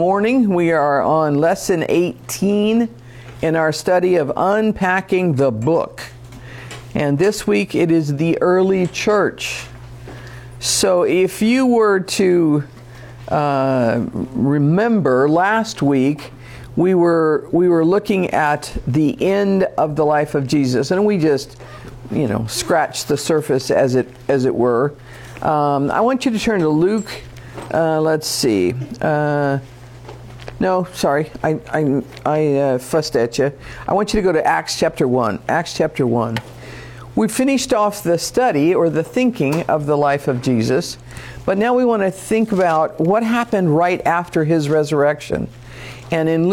Morning, we are on lesson 18 in our study of unpacking the book. And this week it is the early church. So if you were to remember last week, we were looking at the end of the life of Jesus, and we just, scratched the surface as it were. I want you to turn to Luke. Let's see. No, sorry, I fussed at you. I want you to go to Acts chapter 1. Acts chapter 1. We finished off the study or the thinking of the life of Jesus, but now we want to think about what happened right after his resurrection. And in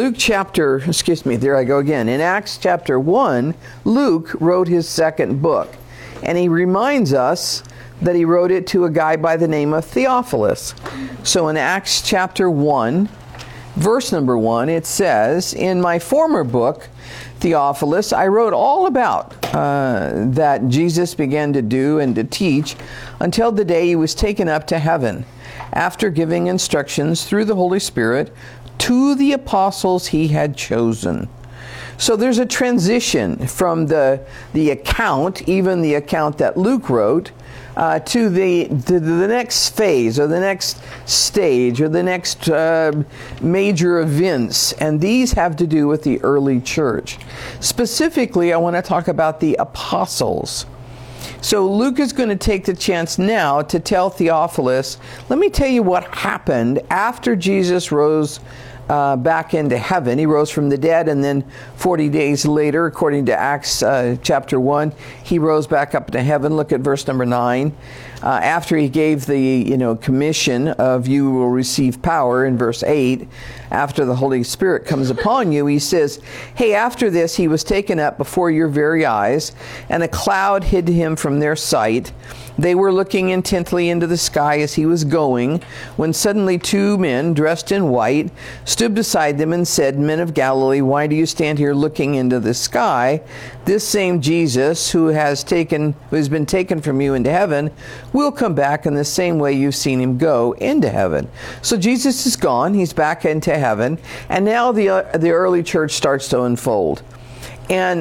in Acts chapter 1, Luke wrote his second book. And he reminds us that he wrote it to a guy by the name of Theophilus. So in Acts chapter 1, verse number 1, it says, "In my former book, Theophilus, I wrote all about that Jesus began to do and to teach until the day he was taken up to heaven, after giving instructions through the Holy Spirit to the apostles he had chosen." So there's a transition from the account, even the account that Luke wrote, to the next phase or the next stage or the next major events. And these have to do with the early church. Specifically, I want to talk about the apostles. So Luke is going to take the chance now to tell Theophilus, let me tell you what happened after Jesus rose back into heaven. He rose from the dead, and then 40 days later, according to Acts chapter 1, he rose back up to heaven. Look at verse number 9. After he gave the commission of you will receive power in verse 8, after the Holy Spirit comes upon you, he says, hey, after this he was taken up before your very eyes, and a cloud hid him from their sight. They were looking intently into the sky as he was going, when suddenly two men dressed in white stood beside them and said, "Men of Galilee, why do you stand here looking into the sky? This same Jesus who has been taken from you into heaven will come back in the same way you've seen him go into heaven." So Jesus is gone, he's back into heaven, and now the early church starts to unfold. And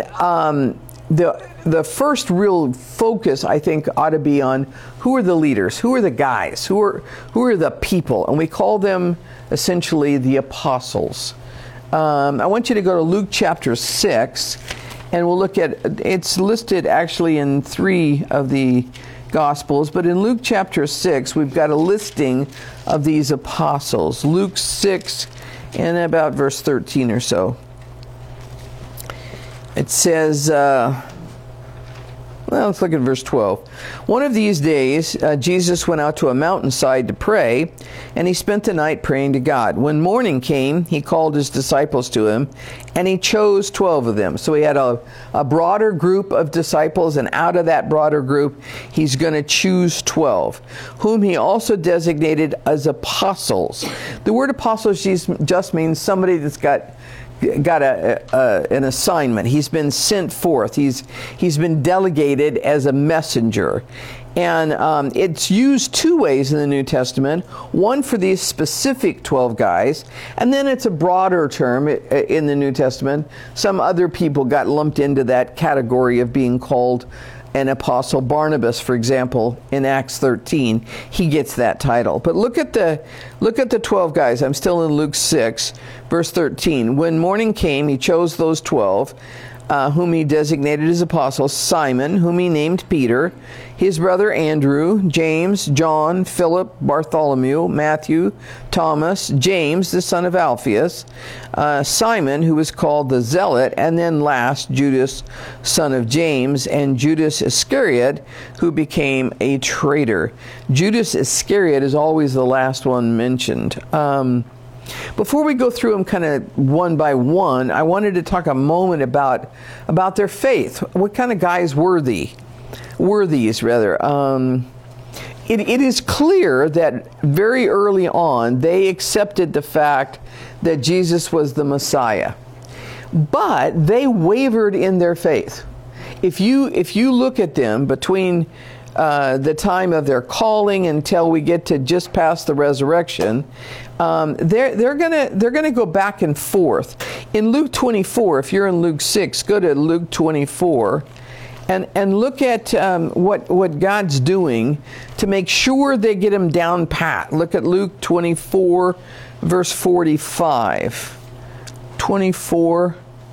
the first real focus, I think, ought to be on who are the leaders, who are the guys, who are the people, and we call them essentially the apostles. I want you to go to Luke chapter 6, and we'll look at, it's listed actually in 3 of the Gospels, but in Luke chapter 6, we've got a listing of these apostles. Luke 6, and about verse 13 or so. It says, let's look at verse 12. "One of these days, Jesus went out to a mountainside to pray, and he spent the night praying to God. When morning came, he called his disciples to him, and he chose 12 of them." So he had a broader group of disciples, and out of that broader group, he's going to choose 12, whom he also designated as apostles. The word apostles just means somebody that's got an assignment. He's been sent forth. He's been delegated as a messenger. And it's used 2 ways in the New Testament. One for these specific 12 guys, and then it's a broader term in the New Testament. Some other people got lumped into that category of being called an apostle. Barnabas, for example, in Acts 13, he gets that title. But look at the 12 guys. I'm still in Luke 6, verse 13. "When morning came, he chose those 12, whom he designated as apostles: Simon, whom he named Peter, his brother Andrew, James, John, Philip, Bartholomew, Matthew, Thomas, James, the son of Alphaeus, Simon, who was called the Zealot, and then last, Judas, son of James, and Judas Iscariot, who became a traitor." Judas Iscariot is always the last one mentioned. Before we go through them kind of one by one, I wanted to talk a moment about their faith. What kind of guys were these? It is clear that very early on they accepted the fact that Jesus was the Messiah, but they wavered in their faith. If you look at them between the time of their calling until we get to just past the resurrection, they're gonna go back and forth. In Luke 24, if you're in Luke 6, go to Luke 24. And look at what God's doing to make sure they get him down pat. Look at Luke 24, verse 45. 24,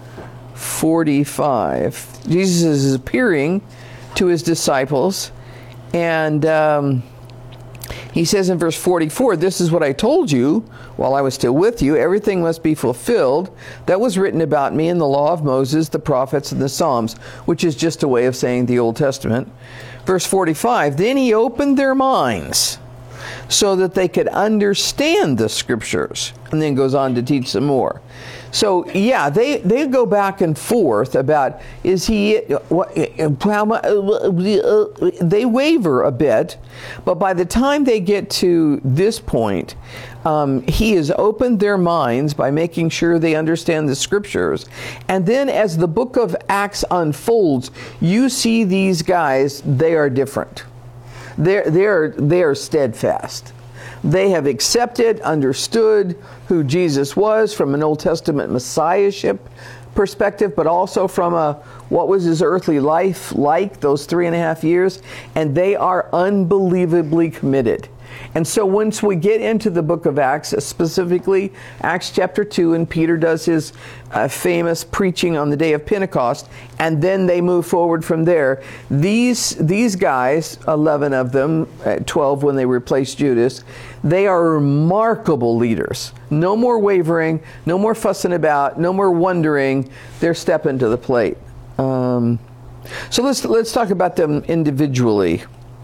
45. Jesus is appearing to his disciples, and he says in verse 44, "This is what I told you while I was still with you. Everything must be fulfilled that was written about me in the law of Moses, the prophets, and the Psalms," which is just a way of saying the Old Testament. Verse 45, "Then he opened their minds so that they could understand the scriptures," and then goes on to teach some more. So yeah, they go back and forth about, is he, they waver a bit, but by the time they get to this point, he has opened their minds by making sure they understand the scriptures. And then as the book of Acts unfolds, you see these guys, they are different. They are steadfast. They have accepted, understood who Jesus was from an Old Testament messiahship perspective, but also from what was his earthly life like, those 3.5 years, and they are unbelievably committed. And so once we get into the book of Acts, specifically Acts chapter 2, and Peter does his famous preaching on the day of Pentecost, and then they move forward from there. These guys, 11 of them, 12 when they replaced Judas, they are remarkable leaders. No more wavering, no more fussing about, no more wondering. They're stepping to the plate. So let's talk about them individually.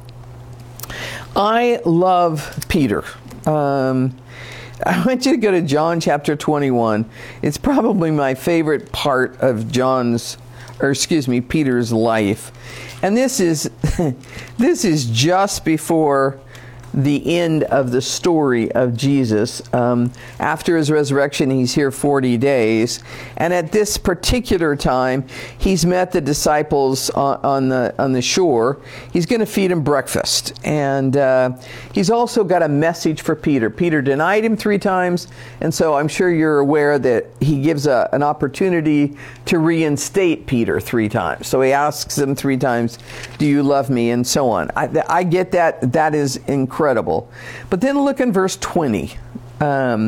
I love Peter. I want you to go to John chapter 21. It's probably my favorite part of Peter's life. And this is just before the end of the story of Jesus. After his resurrection, he's here 40 days. And at this particular time, he's met the disciples on the shore. He's going to feed them breakfast. And he's also got a message for Peter. Peter denied him 3 times. And so I'm sure you're aware that he gives an opportunity to reinstate Peter 3 times. So he asks him 3 times, "Do you love me?" and so on. I get that. That is incredible. But then look in verse 20. Yeah,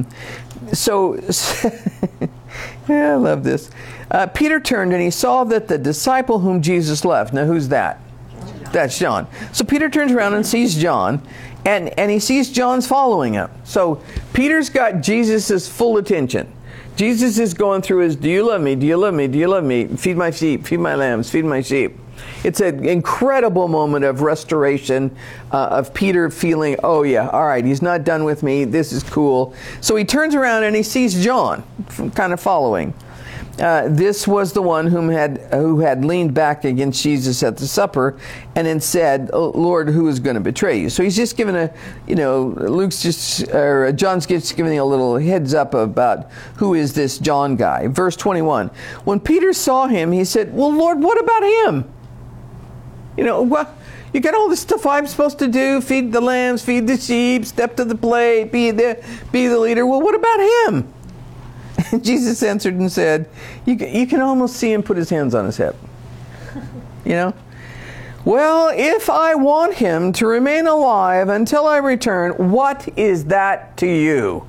I love this. Peter turned and he saw that the disciple whom Jesus left. Now who's that? That's John. So Peter turns around and sees John, and he sees John's following him. So Peter's got Jesus' full attention. Jesus is going through his, "Do you love me? Do you love me? Do you love me? Feed my sheep, feed my lambs, feed my sheep." It's an incredible moment of restoration, of Peter feeling, oh yeah, all right, he's not done with me. This is cool. So he turns around and he sees John kind of following. This was the one who had leaned back against Jesus at the supper and then said, "Oh, Lord, who is going to betray you?" So he's just given John's just giving a little heads up about who is this John guy. Verse 21. When Peter saw him, he said, "Well, Lord, what about him? Well, you got all this stuff I'm supposed to do, feed the lambs, feed the sheep, step to the plate, be the leader. Well, what about him?" And Jesus answered and said, you can almost see him put his hands on his hip. "Well, if I want him to remain alive until I return, what is that to you?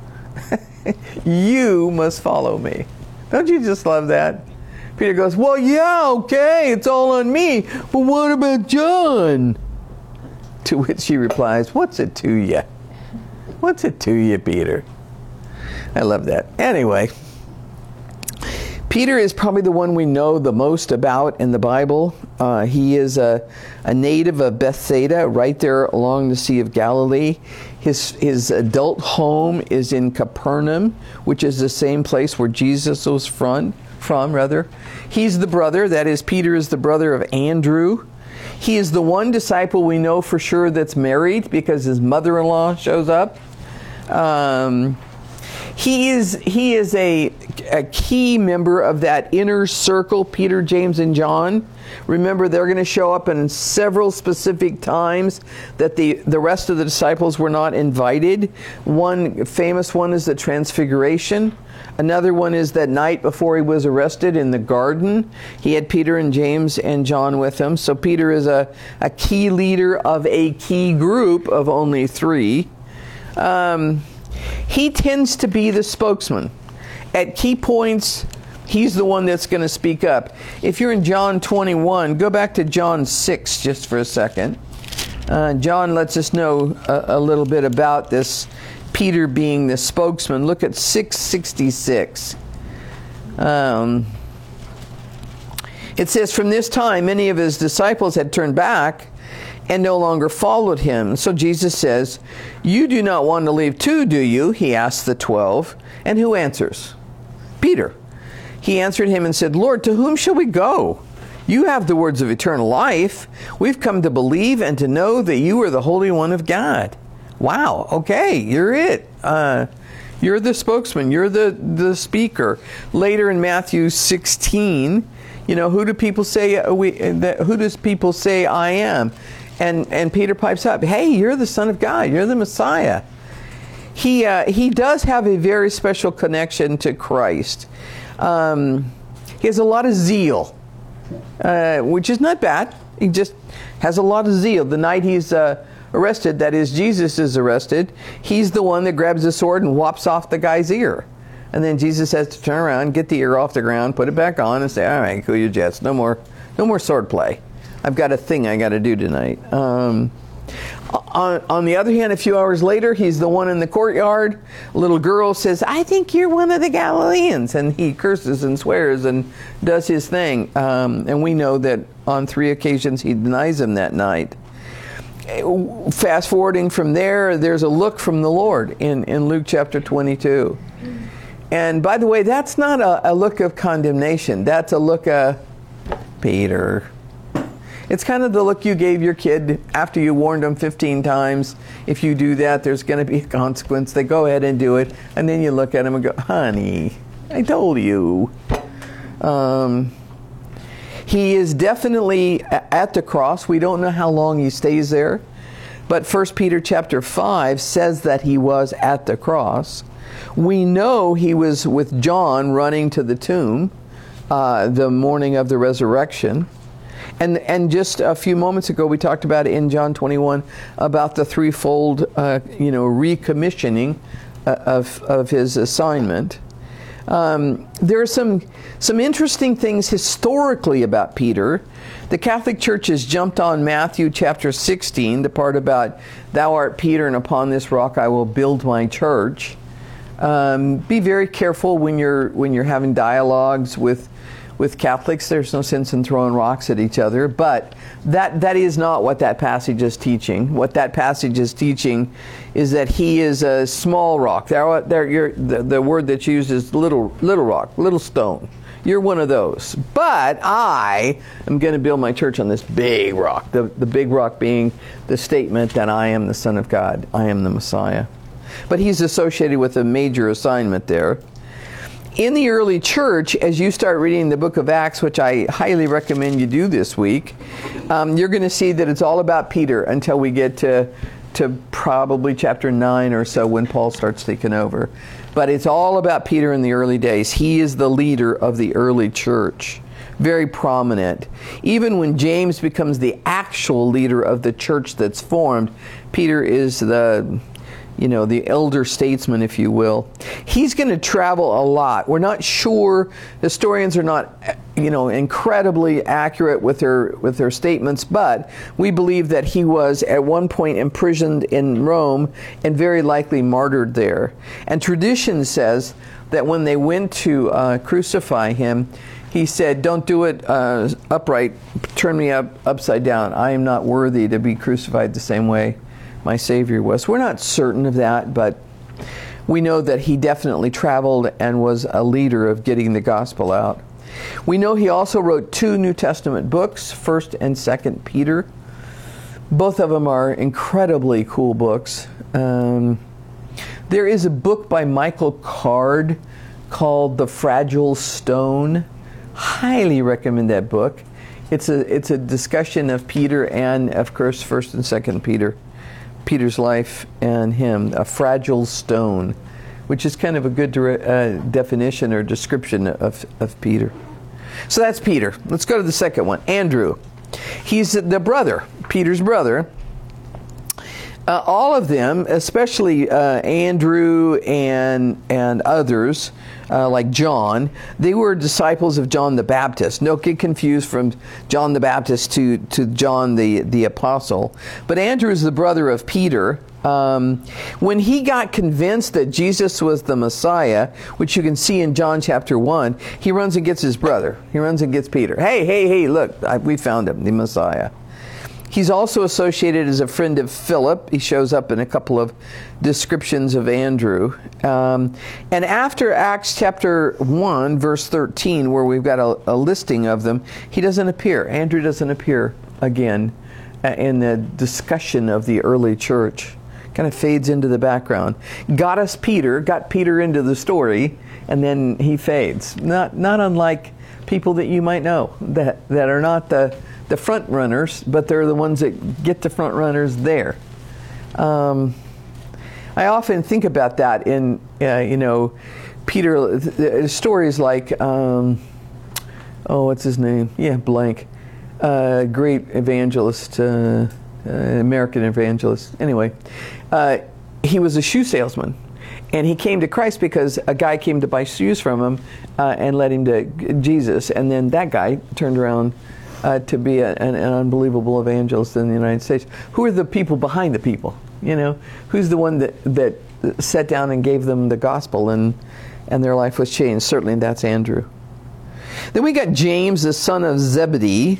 You must follow me." Don't you just love that? Peter goes, "Well, yeah, okay, it's all on me, but what about John?" To which he replies, "What's it to you? What's it to you, Peter?" I love that. Anyway, Peter is probably the one we know the most about in the Bible. He is a native of Bethsaida, right there along the Sea of Galilee. His adult home is in Capernaum, which is the same place where Jesus was from. He's the brother, that is, Peter is the brother of Andrew. He is the one disciple we know for sure that's married because his mother-in-law shows up. He is a key member of that inner circle, Peter, James, and John. Remember, they're going to show up in several specific times that the rest of the disciples were not invited. One famous one is the Transfiguration. Another one is that night before he was arrested in the garden. He had Peter and James and John with him. So Peter is a key leader of a key group of only three. He tends to be the spokesman. At key points, he's the one that's going to speak up. If you're in John 21, go back to John 6 just for a second. John lets us know a little bit about this Peter being the spokesman. Look at 666. It says, "From this time, many of his disciples had turned back and no longer followed him. So Jesus says, 'You do not want to leave too, do you?' He asks the 12. And who answers? Peter. He answered him and said, 'Lord, to whom shall we go? You have the words of eternal life. We've come to believe and to know that you are the Holy One of God.'" Wow, okay, you're it. You're the spokesman. You're the speaker. Later in Matthew 16, who do people say who does people say I am? And Peter pipes up, "Hey, you're the Son of God. You're the Messiah." He does have a very special connection to Christ. He has a lot of zeal, which is not bad. He just has a lot of zeal. The night he's arrested, that is, Jesus is arrested, he's the one that grabs the sword and whops off the guy's ear. And then Jesus has to turn around, get the ear off the ground, put it back on, and say, "All right, cool your jets. No more sword play. I've got a thing I got to do tonight." On the other hand, a few hours later, he's the one in the courtyard. A little girl says, "I think you're one of the Galileans." And he curses and swears and does his thing. And we know that on 3 occasions he denies him that night. Fast forwarding from there, there's a look from the Lord in Luke chapter 22. And by the way, that's not a look of condemnation. That's a look of Peter. It's kind of the look you gave your kid after you warned them 15 times. If you do that, there's going to be a consequence. They go ahead and do it. And then you look at them and go, "Honey, I told you." He is definitely at the cross. We don't know how long he stays there. But 1 Peter chapter 5 says that he was at the cross. We know he was with John running to the tomb the morning of the resurrection. And just a few moments ago, we talked about in John 21 about the threefold, recommissioning of his assignment. There are some interesting things historically about Peter. The Catholic Church has jumped on Matthew chapter 16, the part about "Thou art Peter, and upon this rock I will build my church." Be very careful when you're having dialogues with Catholics. There's no sense in throwing rocks at each other, but that is not what that passage is teaching. What that passage is teaching is that he is a small rock. The word that's used is little rock, little stone. You're one of those. But I am going to build my church on this big rock. The big rock being the statement that I am the Son of God. I am the Messiah. But he's associated with a major assignment there. In the early church, as you start reading the book of Acts, which I highly recommend you do this week, you're going to see that it's all about Peter until we get to probably chapter 9 or so when Paul starts taking over. But it's all about Peter in the early days. He is the leader of the early church. Very prominent. Even when James becomes the actual leader of the church that's formed, Peter is the elder statesman, if you will. He's going to travel a lot. We're not sure. Historians are not, incredibly accurate with their statements, but we believe that he was at one point imprisoned in Rome and very likely martyred there. And tradition says that when they went to crucify him, he said, "Don't do it upright. Turn me upside down. I am not worthy to be crucified the same way my Savior was." We're not certain of that, but we know that he definitely traveled and was a leader of getting the gospel out. We know he also wrote 2 New Testament books, 1st and 2nd Peter. Both of them are incredibly cool books. There is a book by Michael Card called The Fragile Stone. Highly recommend that book. It's a discussion of Peter and, of course, 1st and 2nd Peter, Peter's life and him, a fragile stone, which is kind of a good definition or description of Peter. So that's Peter. Let's go to the second one, Andrew. He's the brother, Peter's brother. All of them, especially Andrew and others, like John, they were disciples of John the Baptist. Don't get confused from John the Baptist to John the Apostle. But Andrew is the brother of Peter. When he got convinced that Jesus was the Messiah, which you can see in John chapter 1, he runs and gets his brother. He runs and gets Peter. Hey, look, we found him, the Messiah. He's also associated as a friend of Philip. He shows up in a couple of descriptions of Andrew. And after Acts chapter 1, verse 13, where we've got a listing of them, he doesn't appear. Andrew doesn't appear again in the discussion of the early church. Kind of fades into the background. Got Peter into the story, and then he fades. Not unlike people that you might know that are not the front runners, but they're the ones that get the front runners there. I often think about that in, Peter, stories like, what's his name? Yeah, blank. Great evangelist, American evangelist. Anyway, he was a shoe salesman. And he came to Christ because a guy came to buy shoes from him and led him to Jesus. And then that guy turned around to be an unbelievable evangelist in the United States. Who are the people behind the people? Who's the one that sat down and gave them the gospel and their life was changed? Certainly that's Andrew. Then we got James, the son of Zebedee.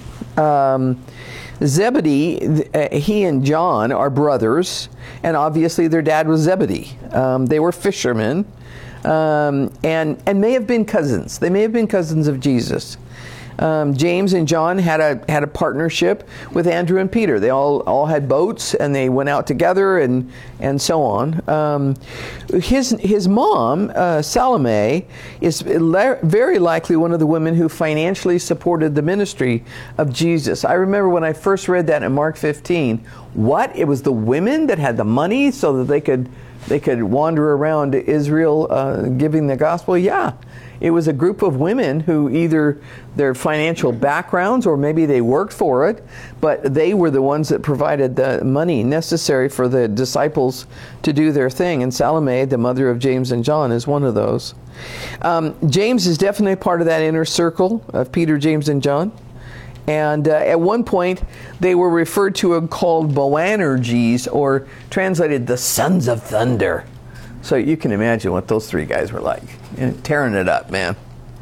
Zebedee, he and John are brothers, and obviously their dad was Zebedee. They were fishermen, and may have been cousins. They may have been cousins of Jesus. James and John had a partnership with Andrew and Peter. They all had boats, and they went out together and so on. His mom, Salome, is very likely one of the women who financially supported the ministry of Jesus. I remember when I first read that in Mark 15. What? It was the women that had the money so that they could wander around Israel giving the gospel? Yeah. It was a group of women who either their financial backgrounds or maybe they worked for it, but they were the ones that provided the money necessary for the disciples to do their thing. And Salome, the mother of James and John, is one of those. James is definitely part of that inner circle of Peter, James, and John. And at one point, they were referred to and called Boanerges, or translated the sons of thunder. So you can imagine what those three guys were like, tearing it up, man.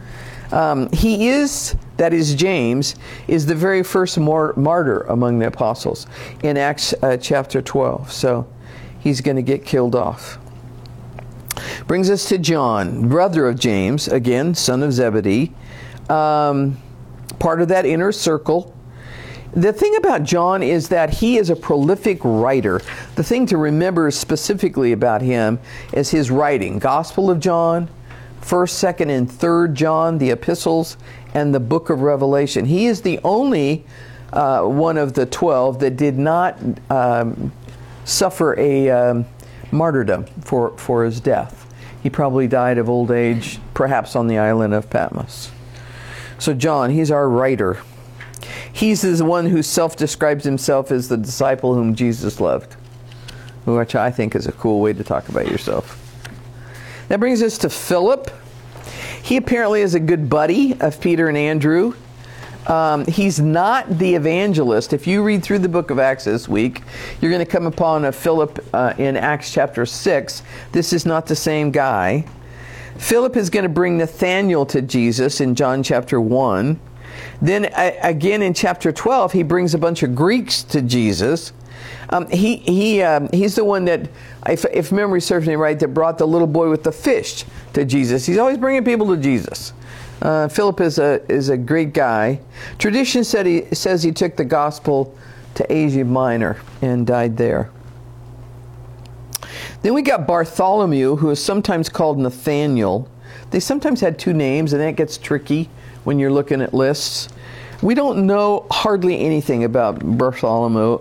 James, is the very first martyr among the apostles in Acts chapter 12. So he's going to get killed off. Brings us to John, brother of James, again, son of Zebedee, part of that inner circle. The thing about John is that he is a prolific writer. The thing to remember specifically about him is his writing. Gospel of John, 1st, 2nd, and 3rd John, the epistles, and the book of Revelation. He is the only one of the 12 that did not suffer a martyrdom for his death. He probably died of old age, perhaps on the island of Patmos. So John, he's our writer. He's the one who self-describes himself as the disciple whom Jesus loved, which I think is a cool way to talk about yourself. That brings us to Philip. He apparently is a good buddy of Peter and Andrew. He's not the evangelist. If you read through the book of Acts this week, you're going to come upon a Philip in Acts chapter 6. This is not the same guy. Philip is going to bring Nathanael to Jesus in John chapter 1. Then again in chapter 12, he brings a bunch of Greeks to Jesus. He's the one that, if memory serves me right, that brought the little boy with the fish to Jesus. He's always bringing people to Jesus. Philip is a great guy. Tradition says he took the gospel to Asia Minor and died there. Then we got Bartholomew, who is sometimes called Nathaniel. They sometimes had two names, and that gets tricky when you're looking at lists. We don't know hardly anything about Bartholomew.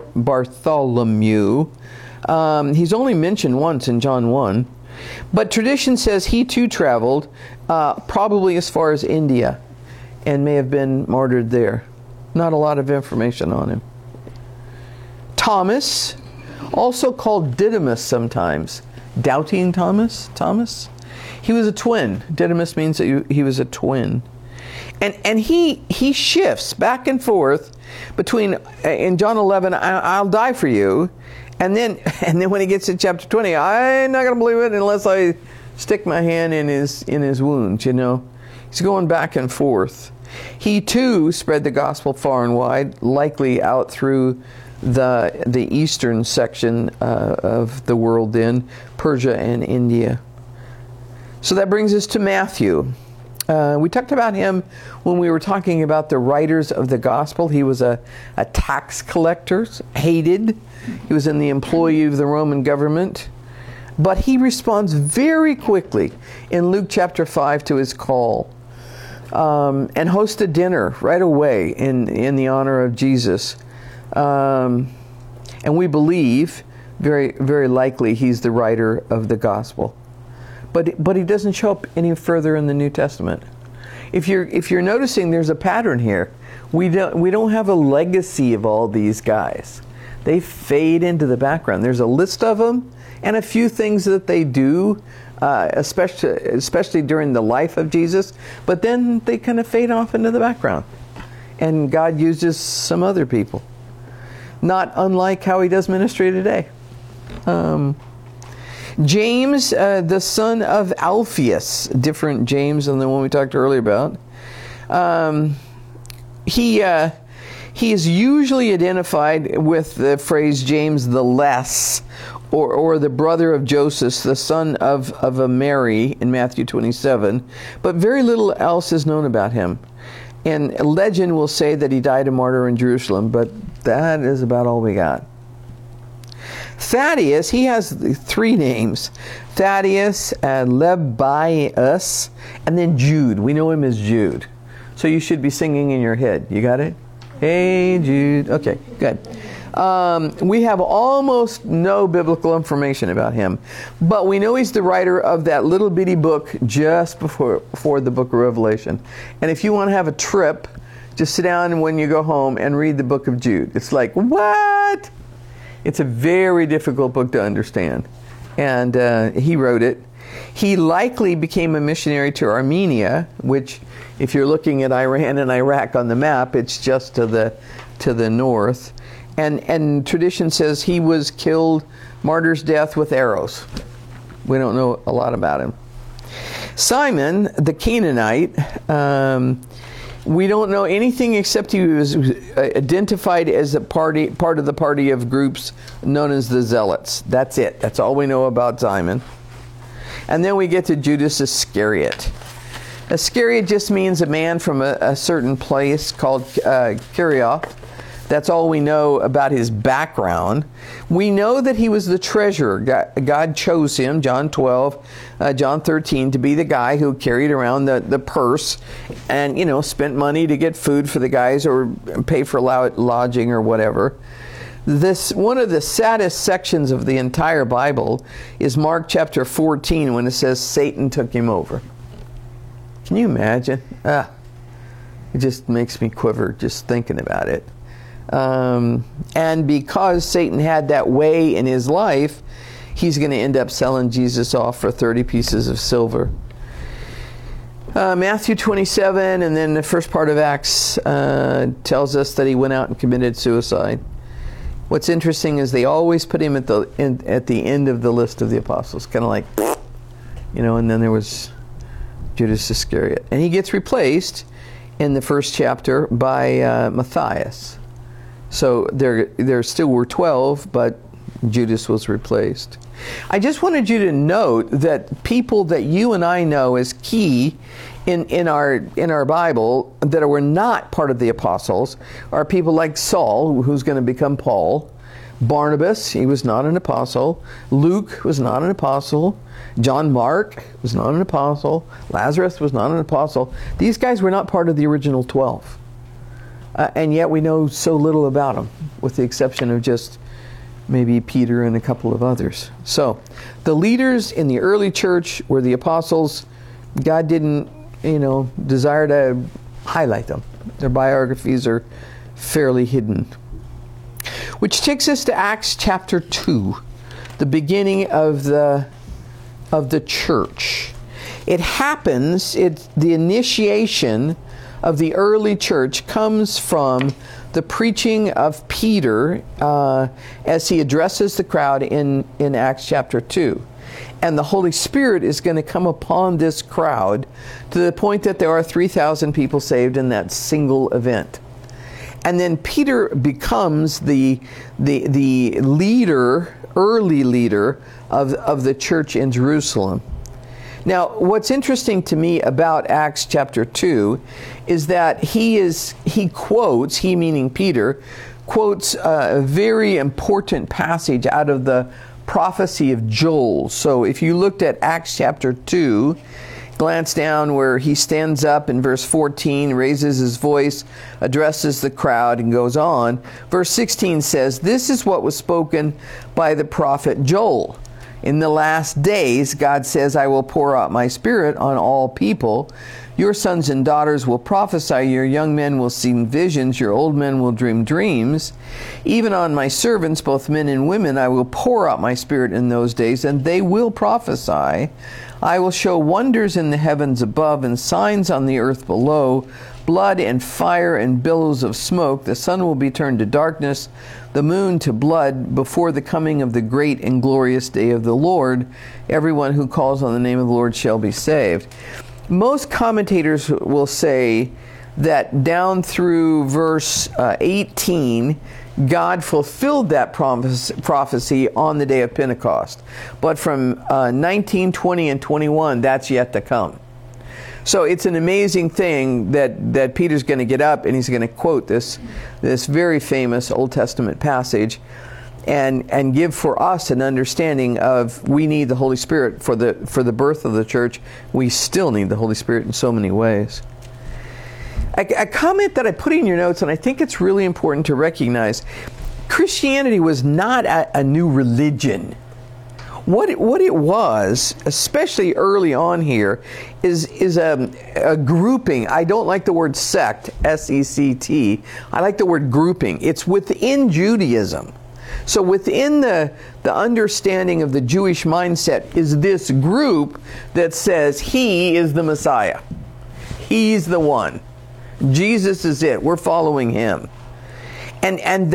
He's only mentioned once in John 1. But tradition says he too traveled, probably as far as India, and may have been martyred there. Not a lot of information on him. Thomas, also called Didymus sometimes. Doubting Thomas. He was a twin. Didymus means that he was a twin. And he shifts back and forth between, in John 11, I'll die for you. And then when he gets to chapter 20, I'm not going to believe it unless I stick my hand in his wound, you know. He's going back and forth. He too spread the gospel far and wide, likely out through the eastern section of the world then, Persia and India. So that brings us to Matthew. We talked about him when we were talking about the writers of the gospel. He was a tax collector, hated. He was in the employ of the Roman government. But he responds very quickly in Luke chapter 5 to his call. And host a dinner right away in the honor of Jesus. And we believe, very, very likely, he's the writer of the gospel. But he doesn't show up any further in the New Testament. If you're noticing, there's a pattern here. We don't have a legacy of all these guys. They fade into the background. There's a list of them and a few things that they do. Especially during the life of Jesus, but then they kind of fade off into the background. And God uses some other people. Not unlike how he does ministry today. James, the son of Alphaeus, different James than the one we talked earlier about. He is usually identified with the phrase James the Less, or the brother of Joseph, the son of a Mary in Matthew 27, but very little else is known about him. And legend will say that he died a martyr in Jerusalem, but that is about all we got. Thaddeus, he has three names. Thaddeus, Lebbaeus, and then Jude. We know him as Jude. So you should be singing in your head. You got it? Hey, Jude. Okay, good. We have almost no biblical information about him, but we know he's the writer of that little bitty book just before the book of Revelation. And if you want to have a trip, just sit down when you go home and read the book of Jude. It's like, what? It's a very difficult book to understand. And he wrote it. He likely became a missionary to Armenia, which, if you're looking at Iran and Iraq on the map, it's just to the north. And tradition says he was killed, martyr's death with arrows. We don't know a lot about him. Simon, the Canaanite, we don't know anything except he was identified as part of the party of groups known as the Zealots. That's it. That's all we know about Simon. And then we get to Judas Iscariot. Iscariot just means a man from a certain place called Kerioth. That's all we know about his background. We know that he was the treasurer. God chose him, John 12, John 13, to be the guy who carried around the purse and, spent money to get food for the guys or pay for lodging or whatever. One of the saddest sections of the entire Bible is Mark chapter 14 when it says Satan took him over. Can you imagine? It just makes me quiver just thinking about it. And because Satan had that way in his life, he's going to end up selling Jesus off for 30 pieces of silver. Matthew 27 and then the first part of Acts tells us that he went out and committed suicide. What's interesting is they always put him at the end of the list of the apostles, kind of like, and then there was Judas Iscariot. And he gets replaced in the first chapter by Matthias. So there still were 12, but Judas was replaced. I just wanted you to note that people that you and I know as key in our Bible that were not part of the apostles are people like Saul, who's going to become Paul, Barnabas, he was not an apostle. Luke was not an apostle. John Mark was not an apostle. Lazarus was not an apostle. These guys were not part of the original 12. And yet we know so little about them, with the exception of just maybe Peter and a couple of others. So, the leaders in the early church were the apostles. God didn't, desire to highlight them. Their biographies are fairly hidden. Which takes us to Acts chapter 2, the beginning of the church. It happens, the initiation of the early church comes from the preaching of Peter as he addresses the crowd in Acts chapter 2. And the Holy Spirit is going to come upon this crowd to the point that there are 3,000 people saved in that single event. And then Peter becomes the leader, early leader of the church in Jerusalem. Now, what's interesting to me about Acts chapter 2 is that he meaning Peter, quotes a very important passage out of the prophecy of Joel. So if you looked at Acts chapter 2, glance down where he stands up in verse 14, raises his voice, addresses the crowd, and goes on. Verse 16 says, "This is what was spoken by the prophet Joel. In the last days, God says, I will pour out my spirit on all people. Your sons and daughters will prophesy, your young men will see visions, your old men will dream dreams. Even on my servants, both men and women, I will pour out my spirit in those days, and they will prophesy. I will show wonders in the heavens above and signs on the earth below, blood and fire and billows of smoke. The sun will be turned to darkness, the moon to blood, before the coming of the great and glorious day of the Lord. Everyone who calls on the name of the Lord shall be saved." Most commentators will say that down through verse 18, God fulfilled that prophecy on the day of Pentecost. But from 19, 20, and 21, that's yet to come. So it's an amazing thing that Peter's going to get up and he's going to quote this very famous Old Testament passage and give for us an understanding of we need the Holy Spirit for the birth of the church. We still need the Holy Spirit in so many ways. A comment that I put in your notes, and I think it's really important to recognize, Christianity was not a new religion. What it was, especially early on here, is a grouping. I don't like the word sect, S-E-C-T. I like the word grouping. It's within Judaism. So within the understanding of the Jewish mindset is this group that says he is the Messiah. He's the one. Jesus is it. We're following him. And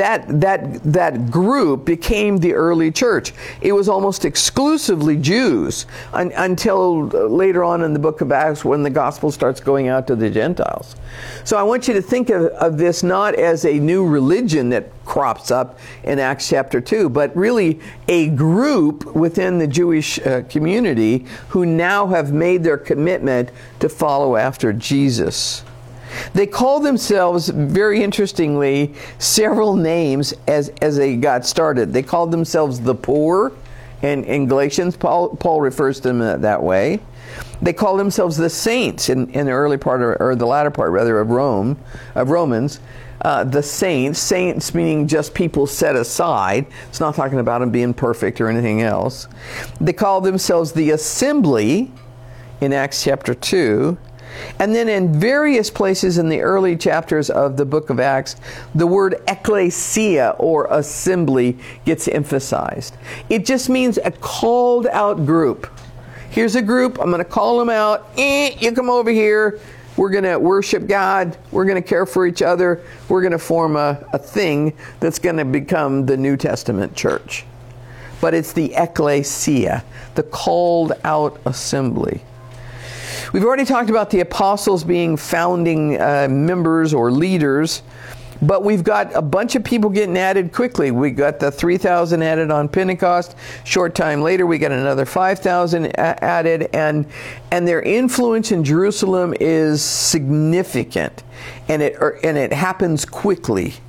that group became the early church. It was almost exclusively Jews until later on in the book of Acts when the gospel starts going out to the Gentiles. So I want you to think of this not as a new religion that crops up in Acts chapter 2, but really a group within the Jewish community who now have made their commitment to follow after Jesus. They call themselves, very interestingly, several names as they got started. They called themselves the poor, and in Galatians, Paul refers to them that way. They call themselves the saints in the early part, or the latter part rather, of Romans. The saints meaning just people set aside. It's not talking about them being perfect or anything else. They call themselves the assembly in Acts chapter 2. And then in various places in the early chapters of the book of Acts, the word ecclesia, or assembly, gets emphasized. It just means a called out group. Here's a group, I'm going to call them out. You come over here. We're going to worship God. We're going to care for each other. We're going to form a thing that's going to become the New Testament church. But it's the ecclesia, the called out assembly. We've already talked about the apostles being founding members or leaders, but we've got a bunch of people getting added quickly. We got the 3,000 added on Pentecost. Short time later, we got another 5,000 added, and their influence in Jerusalem is significant, and it happens quickly.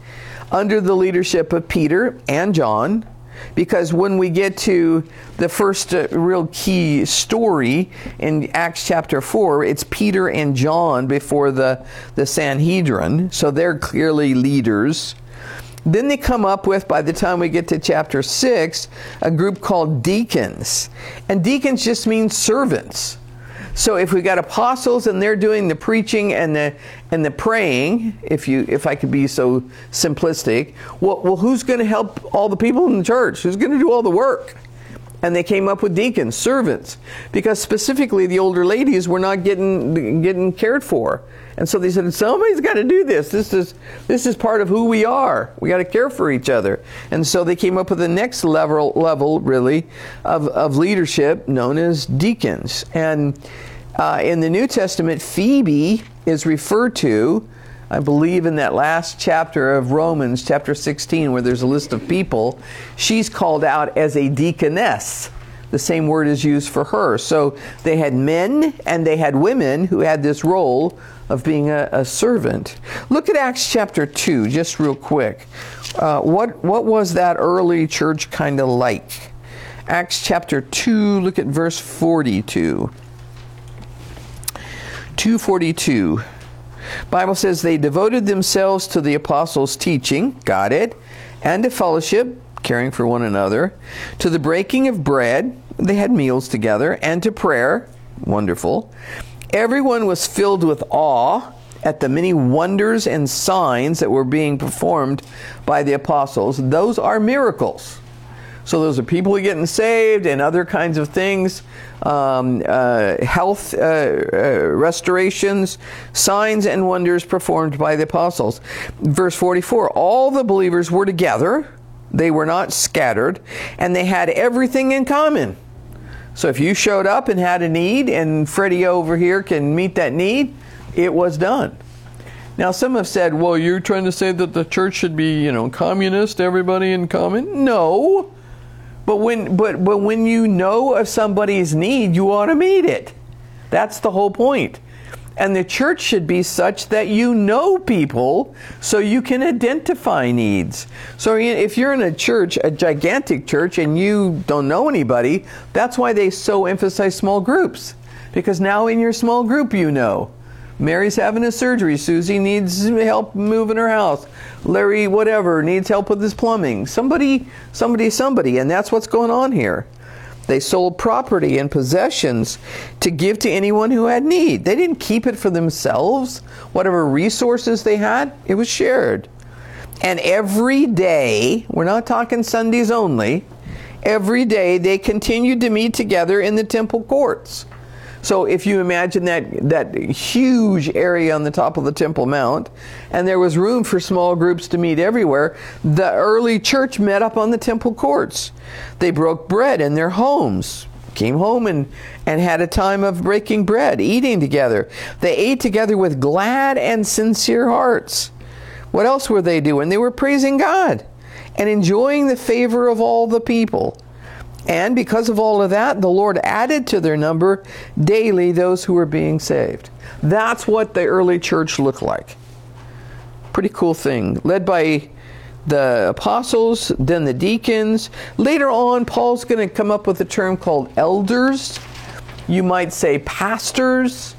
under the leadership of Peter and John. Because when we get to the first real key story in Acts chapter 4, it's Peter and John before the Sanhedrin. So they're clearly leaders. Then they come up with, by the time we get to chapter 6, a group called deacons. And deacons just mean servants. So if we got apostles and they're doing the preaching and the praying, if I could be so simplistic, well, who's going to help all the people in the church? Who's going to do all the work? And they came up with deacons, servants, because specifically the older ladies were not getting cared for. And so they said, somebody's got to do this. This is part of who we are. We got to care for each other. And so they came up with the next level really, of leadership known as deacons. And in the New Testament, Phoebe is referred to, I believe in that last chapter of Romans, chapter 16, where there's a list of people. She's called out as a deaconess. The same word is used for her. So they had men and they had women who had this role of being a servant. Look at Acts chapter 2, just real quick. What was that early church kind of like? Acts chapter 2, look at verse 42. 2:42. Bible says they devoted themselves to the apostles' teaching, got it, and to fellowship, caring for one another, to the breaking of bread, they had meals together, and to prayer, wonderful. Everyone was filled with awe at the many wonders and signs that were being performed by the apostles. Those are miracles. So those are people getting saved and other kinds of things, health restorations, signs and wonders performed by the apostles. Verse 44, all the believers were together. They were not scattered, and they had everything in common. So if you showed up and had a need, and Freddie over here can meet that need, it was done. Now some have said, well, you're trying to say that the church should be, communist, everybody in common? No. But when you know of somebody's need, you ought to meet it. That's the whole point. And the church should be such that you know people so you can identify needs. So if you're in a church, a gigantic church, and you don't know anybody, that's why they so emphasize small groups. Because now in your small group you know. Mary's having a surgery. Susie needs help moving her house. Larry, whatever, needs help with his plumbing. Somebody. And that's what's going on here. They sold property and possessions to give to anyone who had need. They didn't keep it for themselves. Whatever resources they had, it was shared. And every day, we're not talking Sundays only, every day they continued to meet together in the temple courts. So if you imagine that huge area on the top of the Temple Mount, and there was room for small groups to meet everywhere, the early church met up on the temple courts. They broke bread in their homes, came home and had a time of breaking bread, eating together. They ate together with glad and sincere hearts. What else were they doing? They were praising God and enjoying the favor of all the people. And because of all of that, the Lord added to their number daily those who were being saved. That's what the early church looked like. Pretty cool thing. Led by the apostles, then the deacons. Later on, Paul's going to come up with a term called elders. You might say pastors.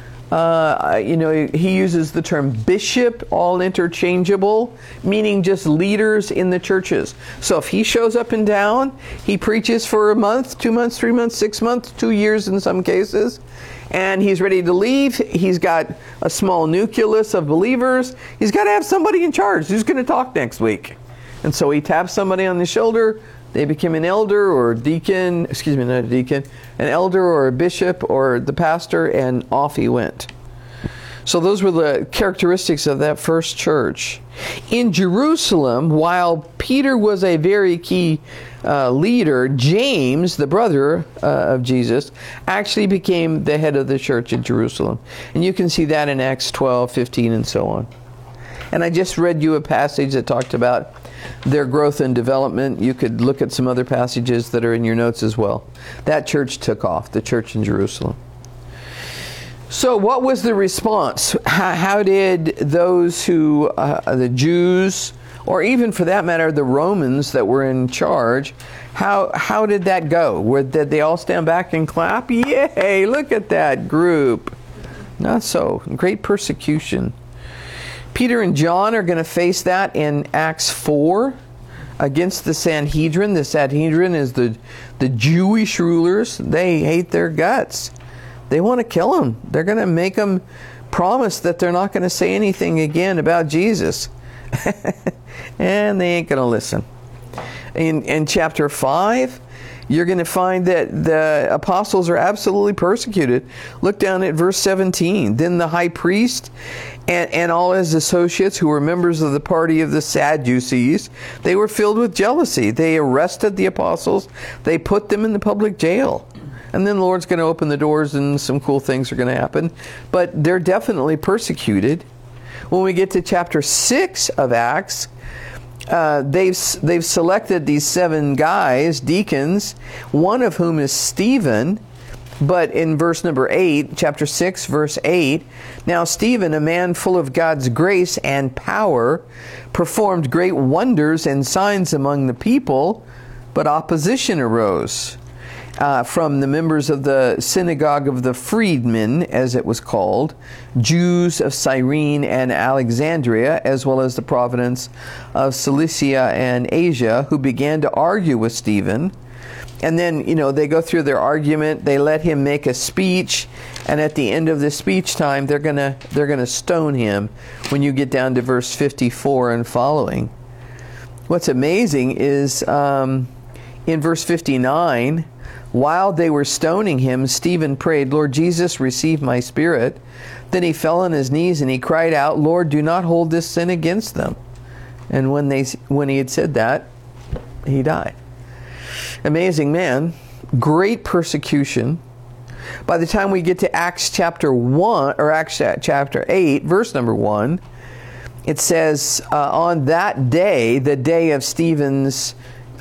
He uses the term bishop, all interchangeable, meaning just leaders in the churches. So if he shows up in town, he preaches for a month, 2 months, 3 months, 6 months, 2 years in some cases, and he's ready to leave. He's got a small nucleus of believers. He's got to have somebody in charge who's going to talk next week. And so he taps somebody on the shoulder. They became an elder or deacon, not a deacon, an elder or a bishop or the pastor, and off he went. So those were the characteristics of that first church. In Jerusalem, while Peter was a very key leader, James, the brother of Jesus, actually became the head of the church in Jerusalem. And you can see that in Acts 12, 15, and so on. And I just read you a passage that talked about their growth and development. You could look at some other passages that are in your notes as well. That church took off, the church in Jerusalem. So what was the response? How did those who, the Jews, or even for that matter, the Romans that were in charge, how did that go? Did they all stand back and clap? Yay, look at that group. Not so. Great persecution. Peter and John are going to face that in Acts 4 against the Sanhedrin. The Sanhedrin is the Jewish rulers. They hate their guts. They want to kill them. They're going to make them promise that they're not going to say anything again about Jesus. And they ain't going to listen. In chapter 5, you're going to find that the apostles are absolutely persecuted. Look down at verse 17. Then the high priest and all his associates, who were members of the party of the Sadducees, they were filled with jealousy. They arrested the apostles. They put them in the public jail. And then the Lord's going to open the doors and some cool things are going to happen. But they're definitely persecuted. When we get to chapter 6 of Acts, they've selected these 7 guys, deacons, one of whom is Stephen. But in verse number 8, chapter 6, verse 8, now Stephen, a man full of God's grace and power, performed great wonders and signs among the people, but opposition arose from the members of the synagogue of the freedmen, as it was called, Jews of Cyrene and Alexandria, as well as the province of Cilicia and Asia, who began to argue with Stephen. And then, they go through their argument. They let him make a speech, and at the end of the speech time, they're gonna stone him. When you get down to verse 54 and following, what's amazing is in verse 59. While they were stoning him, Stephen prayed, Lord Jesus, receive my spirit. Then he fell on his knees and he cried out, Lord, do not hold this sin against them. And when he had said that, he died. Amazing man. Great persecution. By the time we get to Acts chapter 1, or Acts chapter 8, verse number 1, it says, on that day, the day of Stephen's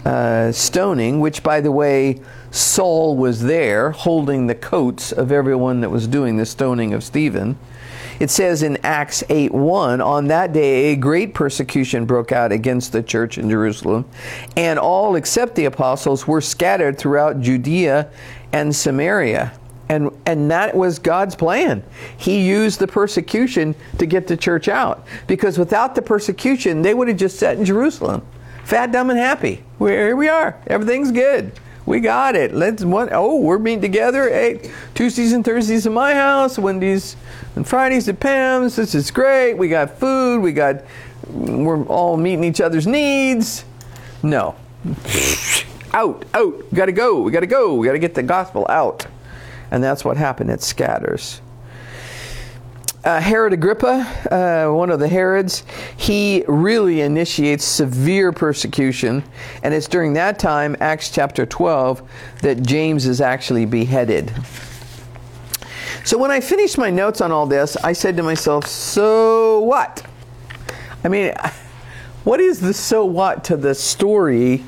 stoning, which, by the way, Saul was there holding the coats of everyone that was doing the stoning of Stephen. It says in Acts 8:1, on that day a great persecution broke out against the church in Jerusalem, and all except the apostles were scattered throughout Judea and Samaria. And that was God's plan. He used the persecution to get the church out. Because without the persecution, they would have just sat in Jerusalem. Fat, dumb, and happy. Here we are. Everything's good. We got it. We're meeting together. Hey, Tuesdays and Thursdays at my house. Wednesdays and Fridays at Pam's. This is great. We got food. We're all meeting each other's needs. No. Out. We gotta go. We gotta get the gospel out. And that's what happened. It scatters. Herod Agrippa, one of the Herods, he really initiates severe persecution. And it's during that time, Acts chapter 12, that James is actually beheaded. So when I finished my notes on all this, I said to myself, so what? I mean, what is the so what to the story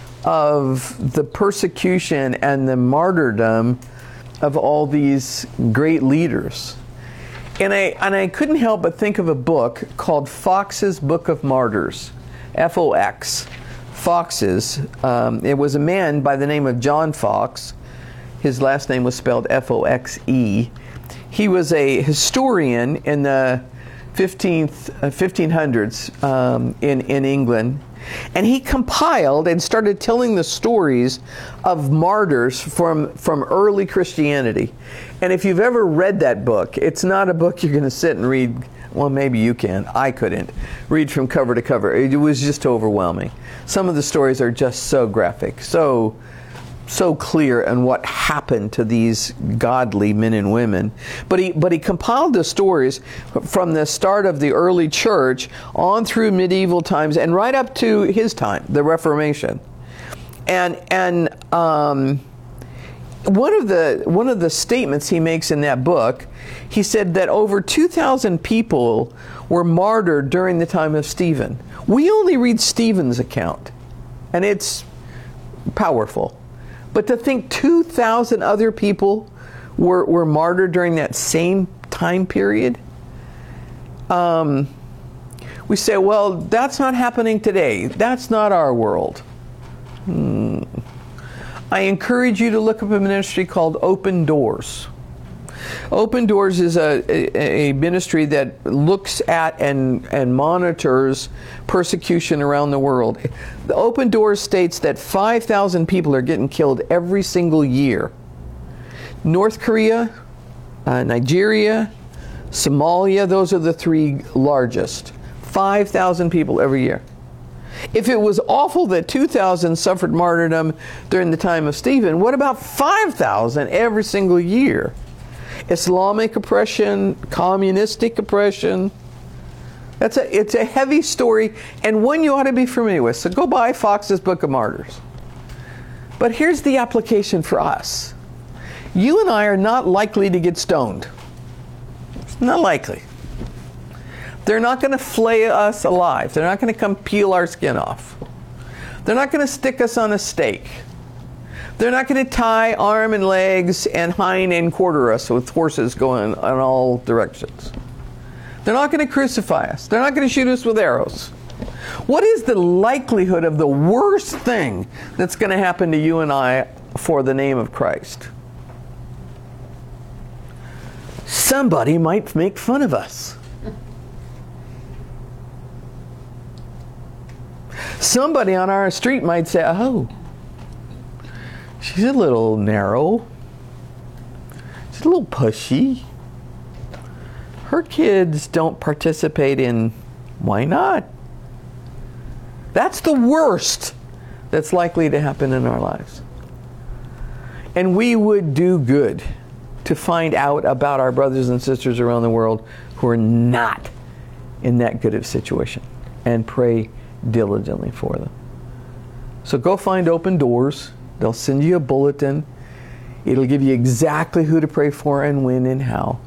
of the persecution and the martyrdom of all these great leaders? And I couldn't help but think of a book called Fox's Book of Martyrs, F-O-X, Fox's. It was a man by the name of John Fox. His last name was spelled F-O-X-E. He was a historian in the 1500s in England. And he compiled and started telling the stories of martyrs from early Christianity. And if you've ever read that book, it's not a book you're going to sit and read. Well, maybe you can. I couldn't read from cover to cover. It was just overwhelming. Some of the stories are just so graphic, so clear in what happened to these godly men and women. But he compiled the stories from the start of the early church on through medieval times and right up to his time, the Reformation. And one of the statements he makes in that book, he said that over 2,000 people were martyred during the time of Stephen. We only read Stephen's account, and it's powerful. But to think 2,000 other people were martyred during that same time period. We say, well, that's not happening today. That's not our world. I encourage you to look up a ministry called Open Doors. Open Doors is a ministry that looks at and monitors persecution around the world. The Open Doors states that 5,000 people are getting killed every single year. North Korea, Nigeria, Somalia, those are the three largest. 5,000 people every year. If it was awful that 2,000 suffered martyrdom during the time of Stephen, what about 5,000 every single year? Islamic oppression, communistic oppression. It's a heavy story, and one you ought to be familiar with. So go buy Fox's Book of Martyrs. But here's the application for us. You and I are not likely to get stoned. It's not likely. They're not going to flay us alive. They're not going to come peel our skin off. They're not going to stick us on a stake. They're not going to tie arm and legs and hind and quarter us with horses going in all directions. They're not going to crucify us. They're not going to shoot us with arrows. What is the likelihood of the worst thing that's going to happen to you and I for the name of Christ? Somebody might make fun of us. Somebody on our street might say, oh, she's a little narrow. She's a little pushy. Her kids don't participate in, why not? That's the worst that's likely to happen in our lives. And we would do good to find out about our brothers and sisters around the world who are not in that good of situation and pray diligently for them. So go find Open Doors. They'll send you a bulletin. It'll give you exactly who to pray for and when and how.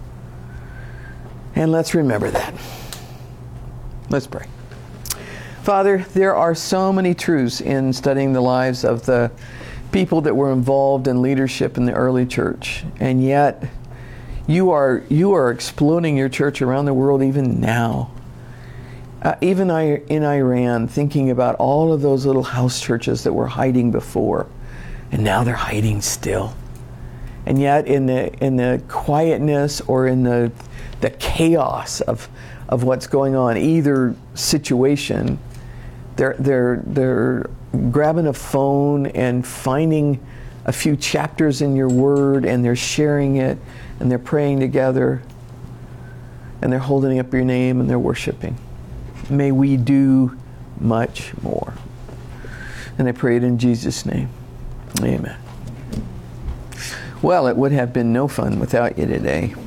And let's remember that. Let's pray. Father, there are so many truths in studying the lives of the people that were involved in leadership in the early church. And yet, you are exploding your church around the world even now. Even in Iran, thinking about all of those little house churches that were hiding before, and now they're hiding still. And yet, in the quietness or in the chaos of what's going on, either situation, they're grabbing a phone and finding a few chapters in your Word, and they're sharing it, and they're praying together, and they're holding up your name, and they're worshiping. May we do much more. And I pray it in Jesus' name. Amen. Well, it would have been no fun without you today.